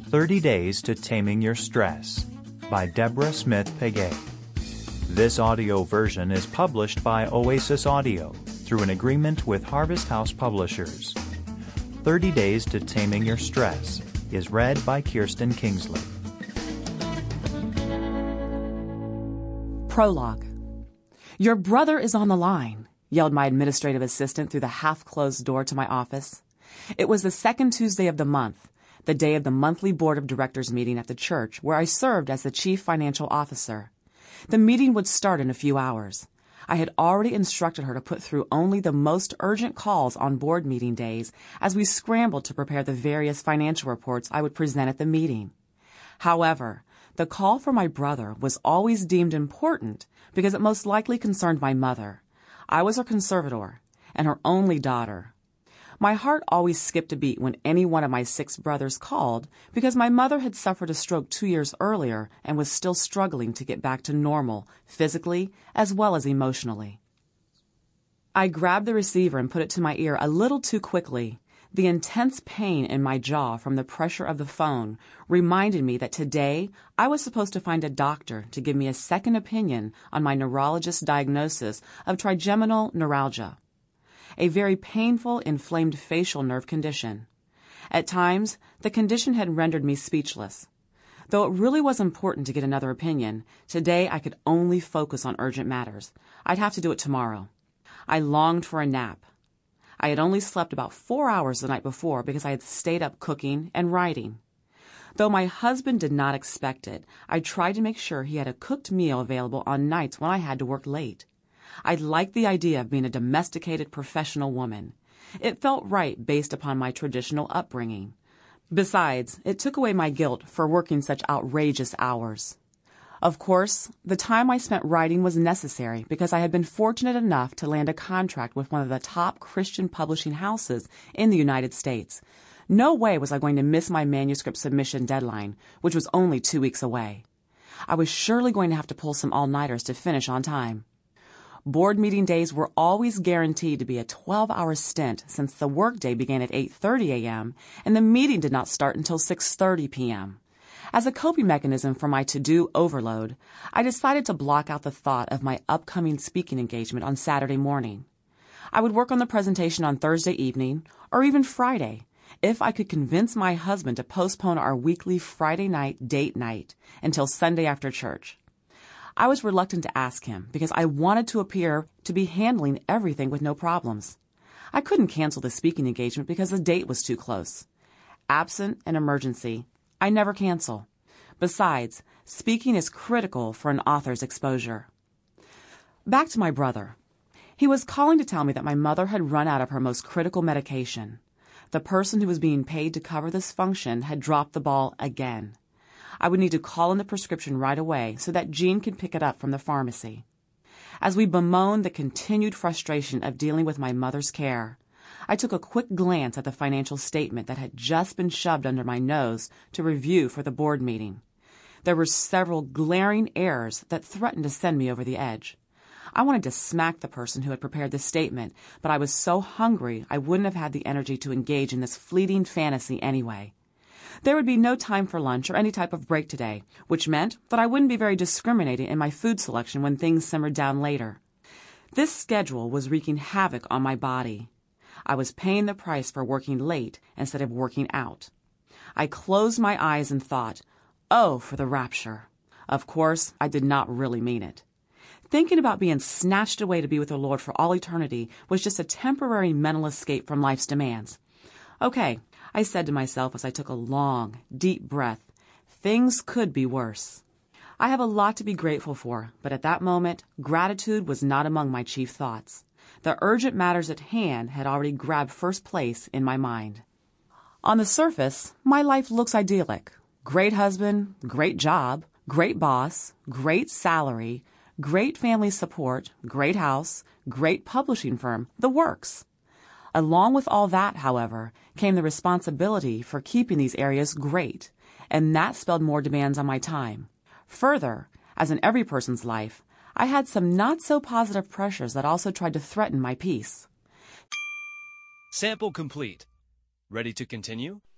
30 Days to Taming Your Stress by Deborah Smith Pegay. This audio version is published by Oasis Audio through an agreement with Harvest House Publishers. 30 Days to Taming Your Stress is read by Kirsten Kingsley. Prologue. "Your brother is on the line," yelled my administrative assistant through the half-closed door to my office. It was the second Tuesday of the month, the day of the monthly board of directors meeting at the church where I served as the chief financial officer. The meeting would start in a few hours. I had already instructed her to put through only the most urgent calls on board meeting days as we scrambled to prepare the various financial reports I would present at the meeting. However, the call for my brother was always deemed important because it most likely concerned my mother. I was her conservator and her only daughter. My heart always skipped a beat when any one of my 6 brothers called because my mother had suffered a stroke 2 years earlier and was still struggling to get back to normal, physically as well as emotionally. I grabbed the receiver and put it to my ear a little too quickly. The intense pain in my jaw from the pressure of the phone reminded me that today I was supposed to find a doctor to give me a second opinion on my neurologist's diagnosis of trigeminal neuralgia, a very painful, inflamed facial nerve condition. At times, the condition had rendered me speechless. Though it really was important to get another opinion, today I could only focus on urgent matters. I'd have to do it tomorrow. I longed for a nap. I had only slept about 4 hours the night before because I had stayed up cooking and writing. Though my husband did not expect it, I tried to make sure he had a cooked meal available on nights when I had to work late. I liked the idea of being a domesticated professional woman. It felt right based upon my traditional upbringing. Besides, it took away my guilt for working such outrageous hours. Of course, the time I spent writing was necessary because I had been fortunate enough to land a contract with one of the top Christian publishing houses in the United States. No way was I going to miss my manuscript submission deadline, which was only 2 weeks away. I was surely going to have to pull some all-nighters to finish on time. Board meeting days were always guaranteed to be a 12-hour stint since the workday began at 8:30 a.m. and the meeting did not start until 6:30 p.m. As a coping mechanism for my to-do overload, I decided to block out the thought of my upcoming speaking engagement on Saturday morning. I would work on the presentation on Thursday evening or even Friday if I could convince my husband to postpone our weekly Friday night date night until Sunday after church. I was reluctant to ask him because I wanted to appear to be handling everything with no problems. I couldn't cancel the speaking engagement because the date was too close. Absent an emergency, I never cancel. Besides, speaking is critical for an author's exposure. Back to my brother. He was calling to tell me that my mother had run out of her most critical medication. The person who was being paid to cover this function had dropped the ball again. I would need to call in the prescription right away so that Jean could pick it up from the pharmacy. As we bemoaned the continued frustration of dealing with my mother's care, I took a quick glance at the financial statement that had just been shoved under my nose to review for the board meeting. There were several glaring errors that threatened to send me over the edge. I wanted to smack the person who had prepared the statement, but I was so hungry I wouldn't have had the energy to engage in this fleeting fantasy anyway. There would be no time for lunch or any type of break today, which meant that I wouldn't be very discriminating in my food selection when things simmered down later. This schedule was wreaking havoc on my body. I was paying the price for working late instead of working out. I closed my eyes and thought, oh, for the rapture. Of course, I did not really mean it. Thinking about being snatched away to be with the Lord for all eternity was just a temporary mental escape from life's demands. Okay, I said to myself as I took a long, deep breath, things could be worse. I have a lot to be grateful for, but at that moment, gratitude was not among my chief thoughts. The urgent matters at hand had already grabbed first place in my mind. On the surface, my life looks idyllic. Great husband, great job, great boss, great salary, great family support, great house, great publishing firm, the works. Along with all that, however, came the responsibility for keeping these areas great, and that spelled more demands on my time. Further, as in every person's life, I had some not-so-positive pressures that also tried to threaten my peace. Sample complete. Ready to continue?